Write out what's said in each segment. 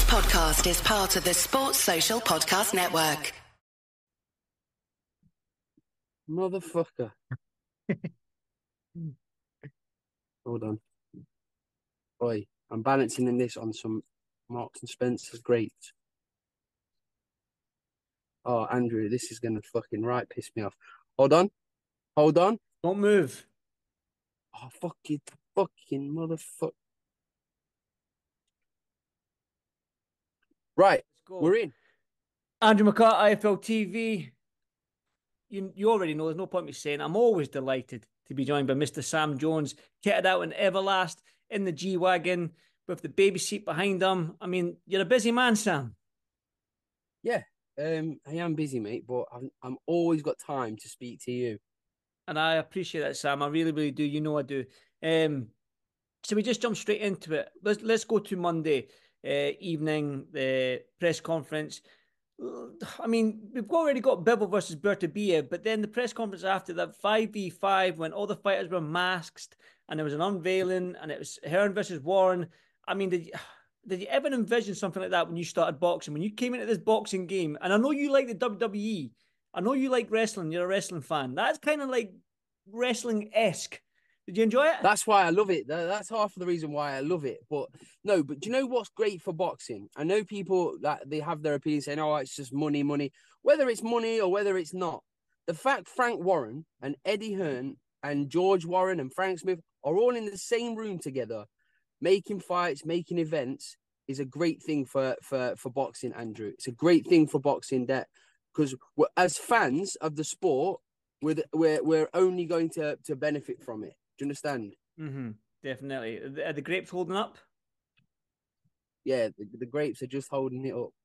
podcast is part of the Sports Social Podcast Network. Motherfucker. Hold on. Boy, I'm balancing in this on some Marks and Spencer's grapes. Oh, Andrew, this is going to fucking piss me off. Hold on. Don't move. Oh, fucking motherfucker. Right, we're in. Andrew McCart, IFL TV. You already know, there's no point me saying, I'm always delighted to be joined by Mr. Sam Jones, kitted out in Everlast, in the G-Wagon, with the baby seat behind him. I mean, you're a busy man, Sam. Yeah, I am busy, mate, but I'm always got time to speak to you. And I appreciate that, Sam. I really, really do. You know I do. So we just jump straight into it. Let's go to Monday evening, the press conference. I mean, we've already got Bivol versus Beterbiev, but then the press conference after that 5v5 when all the fighters were masked and there was an unveiling and it was Hearn versus Warren. I mean, did you ever envision something like that when you started boxing? When you came into this boxing game, and I know you like the WWE, I know you like wrestling, you're a wrestling fan. That's kind of like wrestling-esque. Did you enjoy it? That's why I love it. That's half of the reason why I love it. But do you know what's great for boxing? I know people that they have their opinions saying, oh, it's just money. Whether it's money or whether it's not, the fact Frank Warren and Eddie Hearn and George Warren and Frank Smith are all in the same room together, making fights, making events, is a great thing for boxing, Andrew. It's a great thing for boxing because as fans of the sport, we're only going to benefit from it. Do you understand? Mm-hmm. Definitely. Are the grapes holding up? Yeah, the grapes are just holding it up.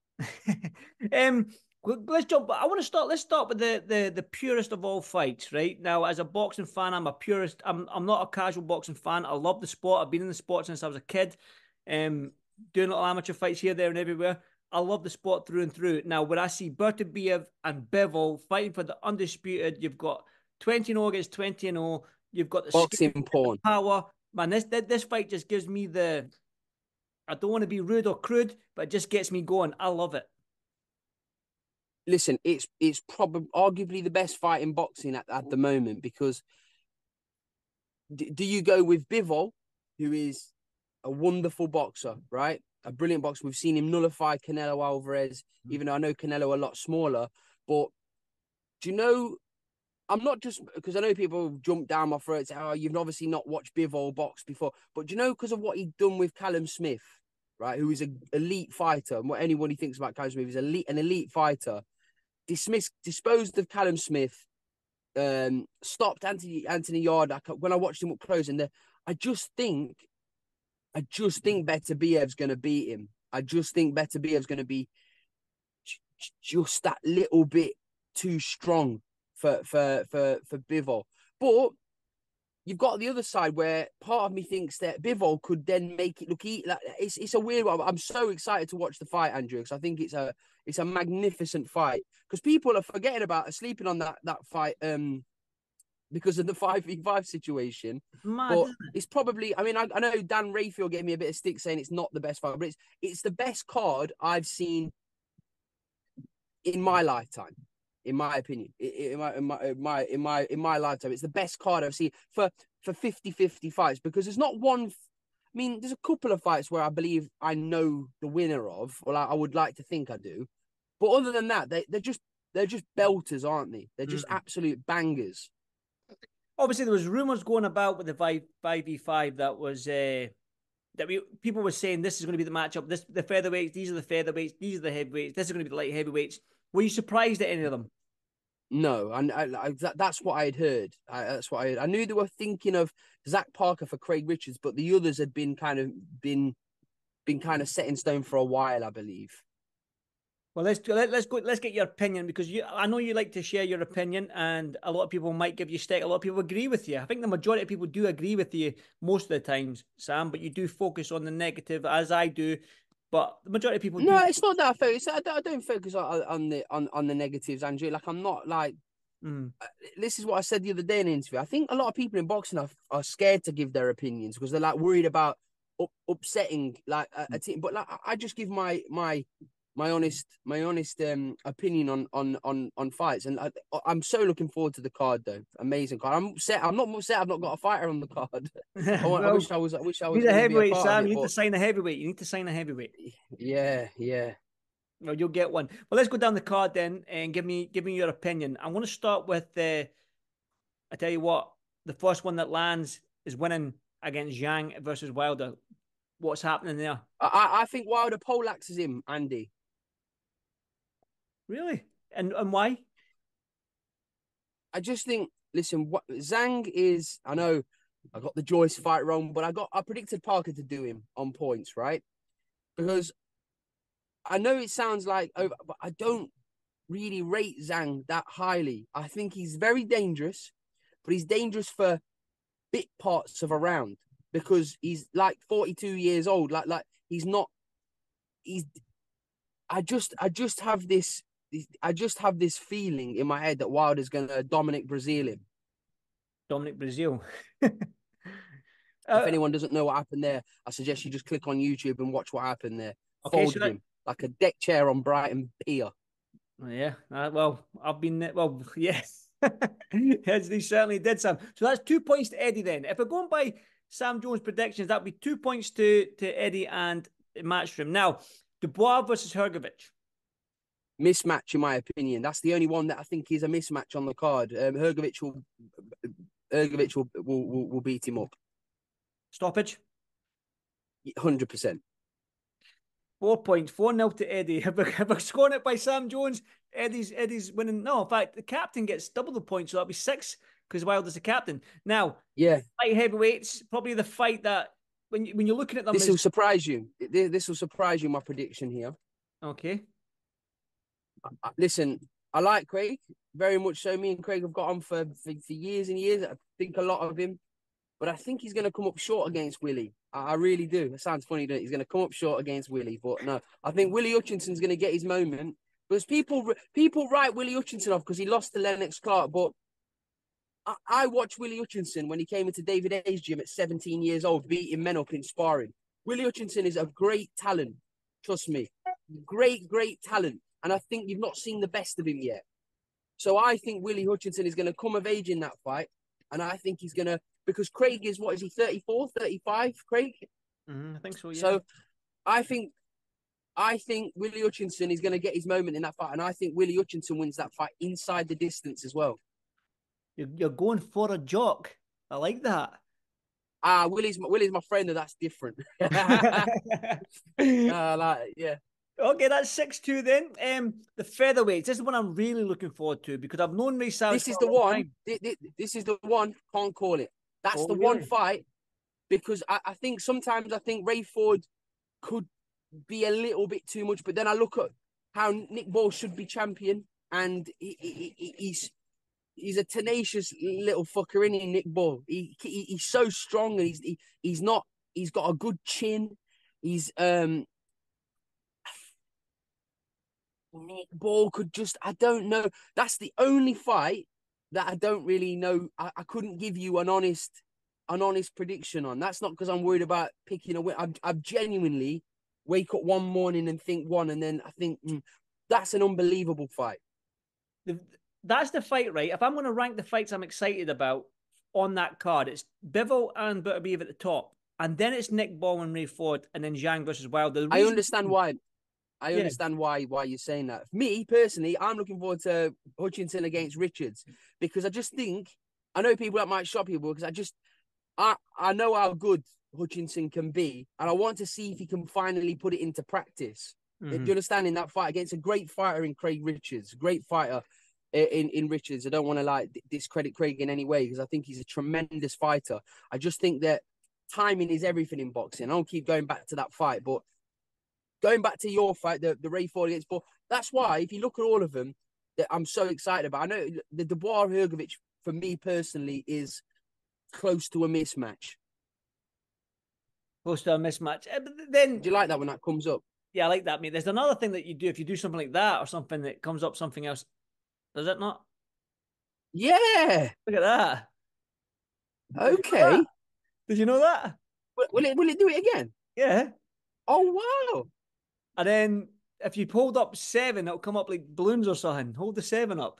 Let's jump. Let's start with the purest of all fights, right? Now, as a boxing fan, I'm a purist. I'm not a casual boxing fan. I love the sport. I've been in the sport since I was a kid. Doing little amateur fights here, there, and everywhere. I love the sport through and through. Now, when I see Beterbiev and Bivol fighting for the undisputed, you've got 20-0 against 20-0. You've got the boxing porn power. Man, this fight just gives me the... I don't want to be rude or crude, but it just gets me going. I love it. Listen, it's probably arguably the best fight in boxing at the moment, because do you go with Bivol, who is a wonderful boxer, right? A brilliant boxer. We've seen him nullify Canelo Alvarez, even though I know Canelo a lot smaller. But do you know... I'm not just because I know people jump down my throat and say, oh, you've obviously not watched Bivol box before. But do you know, because of what he'd done with Callum Smith, right, who is an elite fighter, and what anybody thinks about Callum Smith is an elite fighter, disposed of Callum Smith, stopped Anthony Yarde when I watched him up close. And I just think Beterbiev's going to beat him. I just think Beterbiev's going to be just that little bit too strong for Bivol. But you've got the other side where part of me thinks that Bivol could then make it look like it's a weird one. I'm so excited to watch the fight, Andrew, because I think it's a magnificent fight. Because people are forgetting about sleeping on that fight because of the 5v5 situation. Mad, but it's probably, I mean, I know Dan Rayfield gave me a bit of stick saying it's not the best fight, but it's the best card I've seen in my lifetime. In my opinion, in my lifetime, it's the best card I've seen for 50-50 fights, because there's not one. I mean, there's a couple of fights where I believe I know the winner of, or I would like to think I do, but other than that, they're just belters, aren't they? They're just absolute bangers. Obviously, there was rumors going about with the 5v5 that was people were saying this is going to be the matchup. The featherweights, these are the featherweights, these are the heavyweights. This is going to be the light heavyweights. Were you surprised at any of them? No, that's what I had heard. That's what I heard. I knew they were thinking of Zach Parker for Craig Richards, but the others had been kind of set in stone for a while, I believe. Well, let's go. Let's get your opinion, because I know you like to share your opinion, and a lot of people might give you stick. A lot of people agree with you. I think the majority of people do agree with you most of the times, Sam. But you do focus on the negative, as I do. But the majority of people do. No, it's not that I focus. I don't focus on the negatives, Andrew. Like, I'm not like. This is what I said the other day in an interview. I think a lot of people in boxing are scared to give their opinions because they're like worried about upsetting like a team. But like I just give my honest opinion on fights, and I'm so looking forward to the card though. Amazing card. I'm upset. I'm not upset. I've not got a fighter on the card. I wish I was. I wish I was need a going to be a heavyweight, part Sam. of it. You need to sign a heavyweight. You need to sign a heavyweight. Yeah. Well, you'll get one. Well, let's go down the card then and give me your opinion. I'm going to start with I tell you what, the first one that lands is winning against Zhang versus Wilder. What's happening there? I think Wilder poleaxes him, Andy. Really? And why? I just think, listen, Zhang is, I know I got the Joyce fight wrong, but I predicted Parker to do him on points, right? Because I know it sounds like over, but I don't really rate Zhang that highly. I think he's very dangerous, but he's dangerous for bit parts of a round because he's like 42 years old. Like he's not. I just have this feeling in my head that Wilder's going to Dominic Brazil him. Dominic Brazil. If anyone doesn't know what happened there, I suggest you just click on YouTube and watch what happened there. Okay, Folded him like a deck chair on Brighton Pier. Yeah, well, I've been, well, yes. Yes, they certainly did, Sam. So that's 2 points to Eddie then. If we're going by Sam Jones' predictions, that would be 2 points to Eddie and Matchroom. Now, Dubois versus Hrgovic. Mismatch, in my opinion. That's the only one that I think is a mismatch on the card. Hrgovic will beat him up. Stoppage? 100%. 4 points, 4-0 to Eddie. If we're scoring it by Sam Jones, Eddie's winning. No, in fact, the captain gets double the points, so that'll be 6 because Wilder's the captain. Now, yeah, light heavyweights, probably the fight that when you're looking at them, this will surprise you. This will surprise you. My prediction here. Okay. Listen, I like Craig very much. So me and Craig have got on for years and years. I think a lot of him, but I think he's going to come up short against Willie. I really do. It sounds funny that he's going to come up short against Willie, but no, I think Willie Hutchinson's going to get his moment because people write Willie Hutchinson off because he lost to Lennox Clark, but I watched Willie Hutchinson when he came into David Hayes' gym at 17 years old, beating men up in sparring. Willie Hutchinson is a great talent. Trust me. Great talent. And I think you've not seen the best of him yet. So I think Willie Hutchinson is going to come of age in that fight. And I think he's going to, because Craig is, what is he, 34, 35, Craig? I think so, yeah. So I think Willie Hutchinson is going to get his moment in that fight. And I think Willie Hutchinson wins that fight inside the distance as well. You're going for a jock. I like that. Willie's my friend, and that's different. Yeah. Okay, that's 6-2 then. The featherweights. This is what I'm really looking forward to because I've known Ray Savage. This is the one. This is the one. Can't call it. That's the one fight because I think sometimes Ray Ford could be a little bit too much, but then I look at how Nick Ball should be champion, and he's a tenacious little fucker, isn't he, Nick Ball? He's so strong, and he's got a good chin. He's Nick Ball could just, I don't know. That's the only fight that I don't really know. I couldn't give you an honest prediction on. That's not because I'm worried about picking a win. I genuinely wake up one morning and think one, and then I think that's an unbelievable fight. That's the fight, right? If I'm going to rank the fights I'm excited about on that card, it's Bivol and Beterbiev at the top, and then it's Nick Ball and Ray Ford, and then Zhang versus Wilder. I understand why. I understand why you're saying that. Me, personally, I'm looking forward to Hutchinson against Richards because I just think, I know people that might shock people because I know how good Hutchinson can be, and I want to see if he can finally put it into practice. Do you understand? In that fight against a great fighter in Craig Richards, great fighter in Richards. I don't want to discredit Craig in any way because I think he's a tremendous fighter. I just think that timing is everything in boxing. I don't keep going back to that fight, but going back to your fight, the Ray Ford against Ball, that's why, if you look at all of them, that I'm so excited about. I know the Dubois Hrgovic, for me personally, is close to a mismatch. Close to a mismatch. But then, do you like that when that comes up? Yeah, I like that, mate. There's another thing that you do if you do something like that or something that comes up something else. Does it not? Yeah. Look at that. Okay. Did you know that? Will it do it again? Yeah. Oh wow! And then if you hold up 7, it'll come up like balloons or something. Hold the 7 up.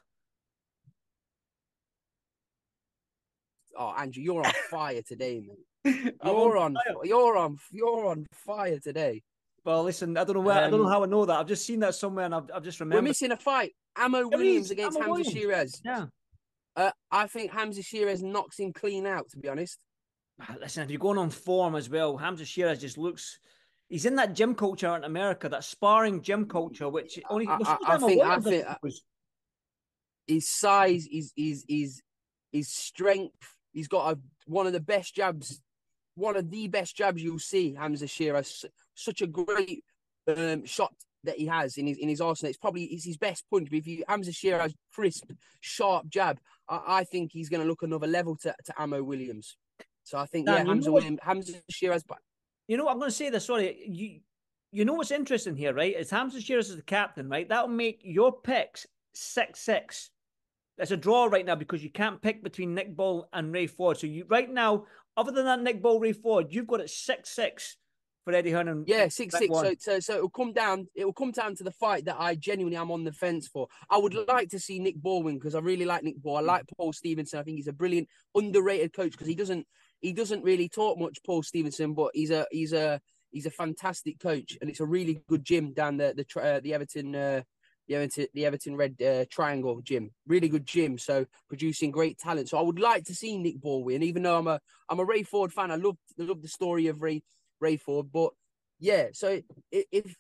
Oh, Andrew, you're on fire today, man. I'm on You're on fire. you're on fire today. Well, listen, I don't know where, I don't know Um, how I know that. I've just seen that somewhere and I've just we're remembered. missing a fight. Amo There Williams is. against Emma Hamza Williams. Sheeraz. Yeah. I think Hamza Sheeraz knocks him clean out, to be honest. Listen, if you're going on form as well, Hamza Sheeraz just looks. He's in that gym culture in America, that sparring gym culture, which only I, well, so I, is I Emma think I Williams, I think suppose. his size, his strength. He's got one of the best jabs, one of the best jabs you'll see. Hamza Sheeraz, such a great shot that he has in his arsenal. It's his best punch. But if you Hamza Sheeraz crisp, sharp jab, I think he's going to look another level to Amo Williams. So I think Dan, Hamza Sheeraz. You know what I'm going to say this. Sorry, you know what's interesting here, right? Is Hamza Sheeraz is the captain, right? That'll make your picks 6-6. It's a draw right now because you can't pick between Nick Ball and Ray Ford. So you right now, other than that Nick Ball, Ray Ford, you've got it 6-6 for Eddie Hearn and Yeah, 6-6. one. So it will come down. It will come down to the fight that I genuinely am on the fence for. I would like to see Nick Ball win because I really like Nick Ball. I like Paul Stevenson. I think he's a brilliant, underrated coach because he doesn't really talk much, Paul Stevenson, but he's a fantastic coach and it's a really good gym down the Everton Red Triangle gym. Really good gym. So producing great talent. So I would like to see Nick Ball win, even though I'm a Ray Ford fan. I love the story of Ray Ford, but yeah. So if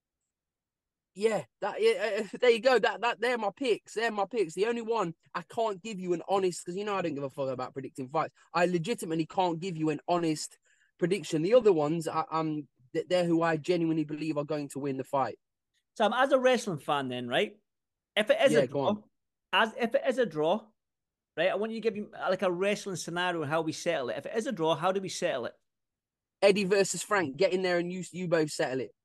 there you go. They're my picks. They're my picks. The only one I can't give you an honest because I don't give a fuck about predicting fights. I legitimately can't give you an honest prediction. The other ones, they're who I genuinely believe are going to win the fight. So as a wrestling fan, then right, if it is a draw, if it is a draw, right, I want you to give me like a wrestling scenario and how we settle it. If it is a draw, how do we settle it? Eddie versus Frank. Get in there and you both settle it.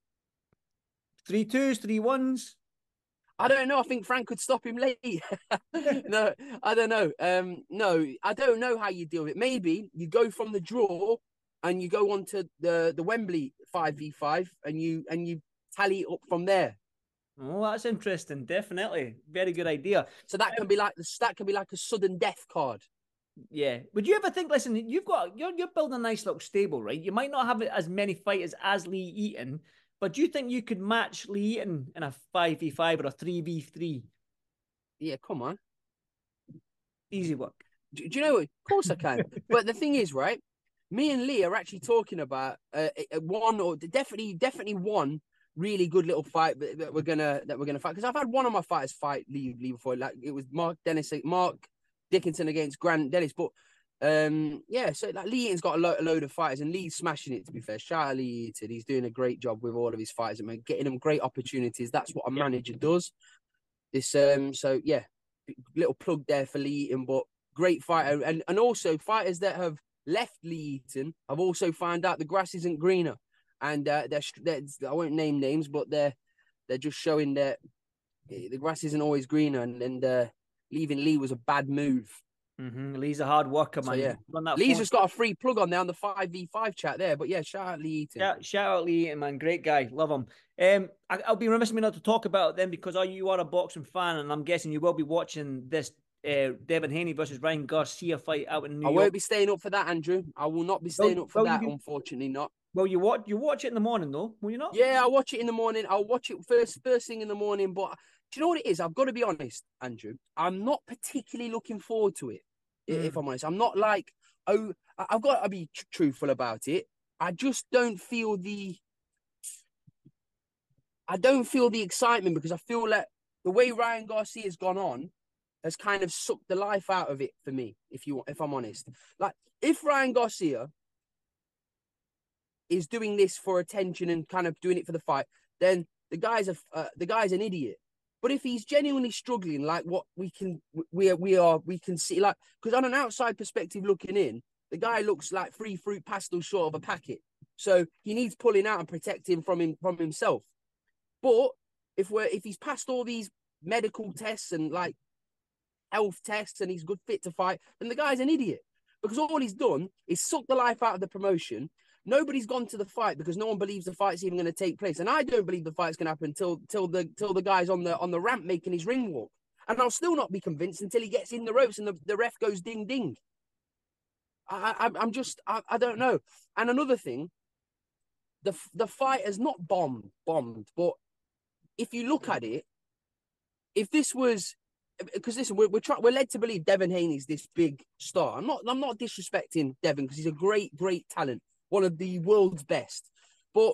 3-2s, 3-1s. I don't know. I think Frank could stop him late. No, I don't know. No, I don't know how you deal with it. Maybe you go from the draw and you go on to the Wembley 5v5 and you tally it up from there. Oh, that's interesting. Definitely, very good idea. So that can be like a sudden death card. Yeah. Would you ever think? Listen, you're building a nice little stable, right? You might not have as many fighters as Lee Eaton, but do you think you could match Lee Eaton in a 5v5 or a 3v3? Yeah, come on. Easy work. Do you know what? Of course I can. But the thing is, right? Me and Lee are actually talking about one or definitely one really good little fight that we're gonna fight. Because I've had one of my fighters fight Lee before. Like it was Mark Dickinson against Grant Dennis. But so like Lee Eaton's got a load of fighters and Lee's smashing it, to be fair. Shout out Lee Eaton. He's doing a great job with all of his fighters and getting them great opportunities. That's what a manager does. This little plug there for Lee Eaton, but great fighter. And also fighters that have left Lee Eaton have also found out the grass isn't greener. And they're I won't name names, but they're just showing that the grass isn't always greener and leaving Lee was a bad move. Mm-hmm. Lee's a hard worker, man. So, yeah. Lee's just got a free plug on there on the 5v5 chat there. But yeah, shout out Lee Eaton. Yeah, shout out Lee Eaton, man. Great guy. Love him. I'll be remiss of me not to talk about it then because you are a boxing fan and I'm guessing you will be watching this Devin Haney versus Ryan Garcia fight out in New York. I won't be staying up for that, Andrew. I will not be staying up for that, unfortunately not. Well, you watch it in the morning though, will you not? Yeah, I'll watch it in the morning. I'll watch it first thing in the morning. But do you know what it is? I've got to be honest, Andrew. I'm not particularly looking forward to it. If I'm honest, I'm not like, I've got to be truthful about it. I just don't feel the excitement because I feel like the way Ryan Garcia has gone on has kind of sucked the life out of it for me. If I'm honest, like if Ryan Garcia is doing this for attention and kind of doing it for the fight, then the guy's an idiot. But if he's genuinely struggling, like what we can see, like because on an outside perspective looking in, the guy looks like free fruit pastel short of a packet. So he needs pulling out and protecting from himself. But if he's passed all these medical tests and like health tests and he's good fit to fight, then the guy's an idiot because all he's done is suck the life out of the promotion. nobody's gone to the fight because no one believes the fight's even going to take place. And I don't believe the fight's going to happen till the guy's on the ramp making his ring walk. And I'll still not be convinced until he gets in the ropes and the ref goes ding ding. I don't know. And another thing, the fight has not bombed, but if you look at it, if this was, because listen, we're led to believe Devin Haney's this big star. I'm not disrespecting Devin because he's a great talent, one of the world's best. But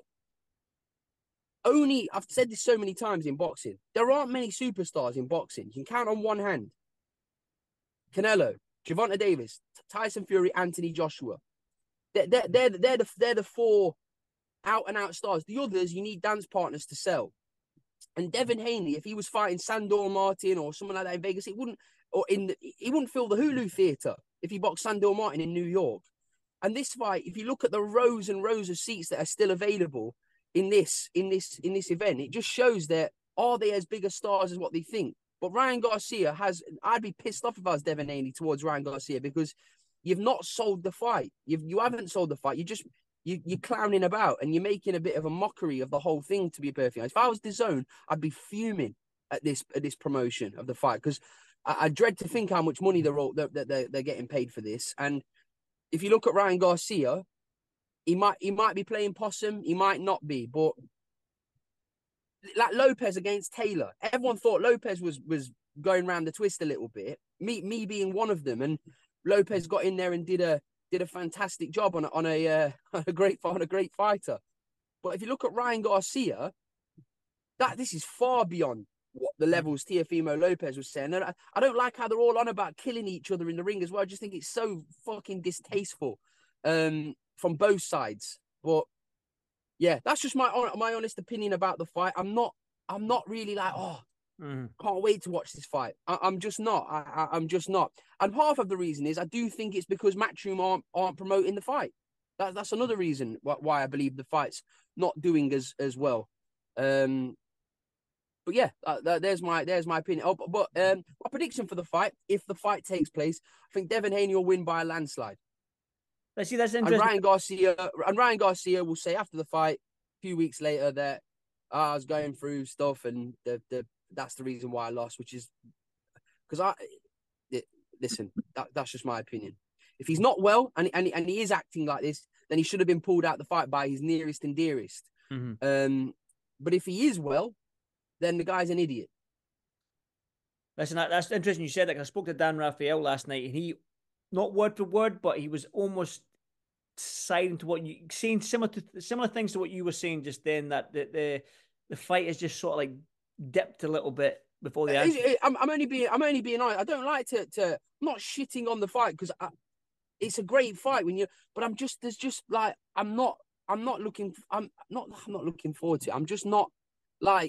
I've said this so many times in boxing, there aren't many superstars in boxing. You can count on one hand. Canelo, Gervonta Davis, Tyson Fury, Anthony Joshua. They're the four out and out stars. The others, you need dance partners to sell. And Devin Haney, if he was fighting Sandor Martin or someone like that in Vegas, he wouldn't fill the Hulu Theater if he boxed Sandor Martin in New York. And this fight, if you look at the rows and rows of seats that are still available in this event, it just shows that are they as big a stars as what they think? But Ryan Garcia I'd be pissed off if I was Devin Haney towards Ryan Garcia because you've not sold the fight. You haven't sold the fight. You're clowning about and you're making a bit of a mockery of the whole thing, to be perfectly honest. If I was DAZN, I'd be fuming at this promotion of the fight because I dread to think how much money they're getting paid for this. And if you look at Ryan Garcia, he might be playing possum, he might not be, but like Lopez against Taylor, everyone thought Lopez was going around the twist a little bit. Me being one of them, and Lopez got in there and did a fantastic job on a great fighter. But if you look at Ryan Garcia, this is far beyond what the levels Teofimo Lopez was saying. And I don't like how they're all on about killing each other in the ring as well. I just think it's so fucking distasteful from both sides. But yeah, that's just my honest opinion about the fight. I'm not really like, can't wait to watch this fight. I'm just not. I'm just not. And half of the reason is I do think it's because Matchroom aren't promoting the fight. That's another reason why I believe the fight's not doing as well. But yeah, there's my opinion. Oh, but my prediction for the fight, if the fight takes place, I think Devin Haney will win by a landslide. Let's see, that's interesting. And Ryan Garcia will say after the fight, a few weeks later, that I was going through stuff and that's the reason why I lost, which is because listen, that's just my opinion. If he's not well and he is acting like this, then he should have been pulled out the fight by his nearest and dearest. Mm-hmm. But if he is well, then the guy's an idiot. Listen, that's interesting you said that, because I spoke to Dan Raphael last night, and he, not word for word, but he was almost siding to what you saying, similar things to what you were saying just then, that the fight is just sort of like dipped a little bit before the answer. I'm only being honest. I don't like to I'm not shitting on the fight because it's a great fight but I'm not looking forward to it. I'm just not like,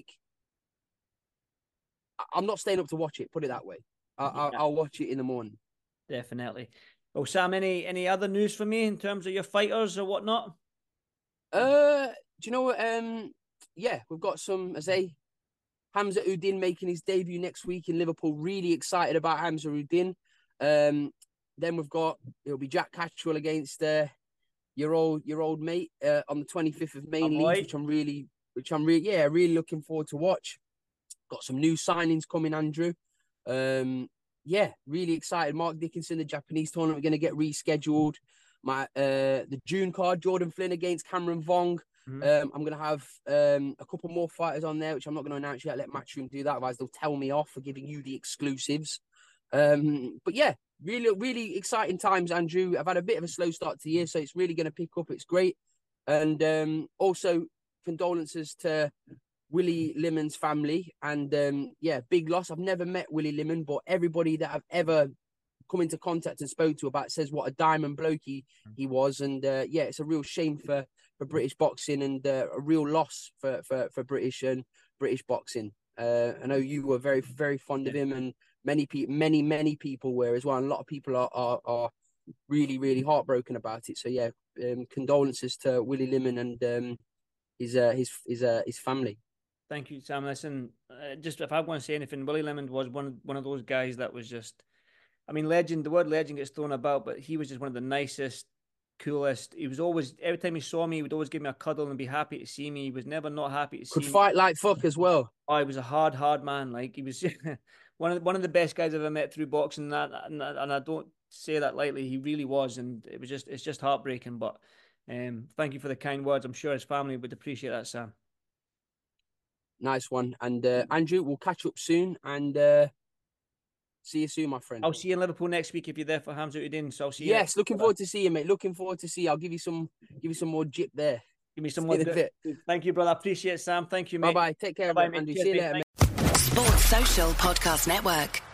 I'm not staying up to watch it, put it that way. I'll watch it in the morning. Definitely. Well, Sam, any other news for me in terms of your fighters or whatnot? Do you know what? Yeah, we've got some, Hamza Udin making his debut next week in Liverpool. Really excited about Hamza Udin. Then it'll be Jack Catchwell against your old mate on the 25th of May, which I'm really looking forward to watch. Got some new signings coming, Andrew. Yeah, really excited. Mark Dickinson, the Japanese tournament, going to get rescheduled. The June card, Jordan Flynn against Cameron Vong. Mm-hmm. I'm going to have a couple more fighters on there, which I'm not going to announce yet. Let Matchroom do that, otherwise they'll tell me off for giving you the exclusives. But yeah, really, really exciting times, Andrew. I've had a bit of a slow start to the year, so it's really going to pick up. It's great. And also condolences to Willie Lemon's family, and big loss. I've never met Willie Lemon, but everybody that I've ever come into contact and spoke to about says what a diamond bloke he was, and it's a real shame for British boxing, and a real loss for British boxing. I know you were very, very fond of him, and many people were as well. And a lot of people are really, really heartbroken about it. So yeah, condolences to Willie Lemon and his family. Thank you, Sam. Listen, just if I want to say anything, Willie Lemon was one of those guys that was just, I mean, legend. The word legend gets thrown about, but he was just one of the nicest, coolest. He was always, every time he saw me, he would always give me a cuddle and be happy to see me. He was never not happy to see Could me. fight like fuck as well. Oh, he was a hard man. Like, he was one of the best guys I've ever met through boxing. And I don't say that lightly. He really was, and it's just heartbreaking. But thank you for the kind words. I'm sure his family would appreciate that, Sam. Nice one. And Andrew, we'll catch up soon, and see you soon, my friend. I'll see you in Liverpool next week if you're there for Hamza Uddin. So I'll see you. Yes, looking forward to see you, mate. Looking forward to see you. I'll give you some more jip there. Give me some more. Thank you, brother. I appreciate it, Sam. Thank you, mate. Bye-bye. Take care, Andrew. See you later, mate. Sports Social Podcast Network.